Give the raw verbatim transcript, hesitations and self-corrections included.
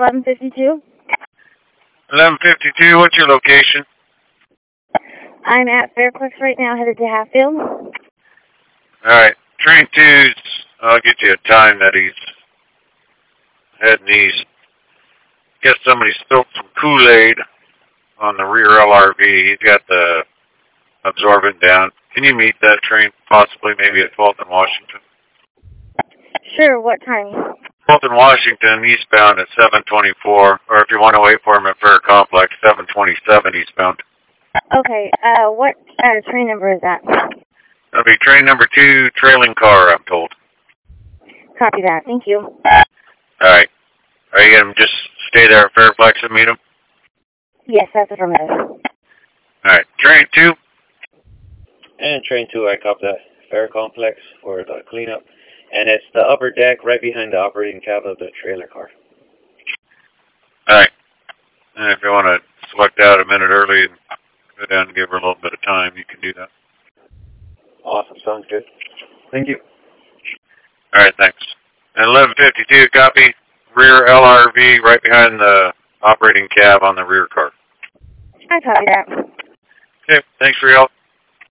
eleven fifty-two. eleven fifty-two, what's your location? I'm at Faircliff right now, headed to Hatfield. Alright, train two's, I'll get you a time that he's heading east. Guess somebody spilled some Kool-Aid on the rear L R V. He's got the absorbent down. Can you meet that train possibly maybe at Fulton, Washington? Sure, what time? Fulton, Washington, eastbound at seven twenty-four, or if you want to wait for him at Fair Complex, seven twenty-seven eastbound. Okay, uh, what uh, train number is that? That'll be train number two, trailing car, I'm told. Copy that, thank you. Alright. Are you going to just stay there at Fairplex and meet him? Yes, that's affirmative. Alright, train two. And train two, I copy that. Fair Complex for the cleanup. And it's the upper deck right behind the operating cab of the trailer car. Alright. And if you want to select out a minute early and go down and give her a little bit of time, you can do that. Awesome, sounds good. Thank you. Alright, thanks. And eleven fifty-two, copy. Rear L R V right behind the operating cab on the rear car. I copy that. Okay, thanks for your help.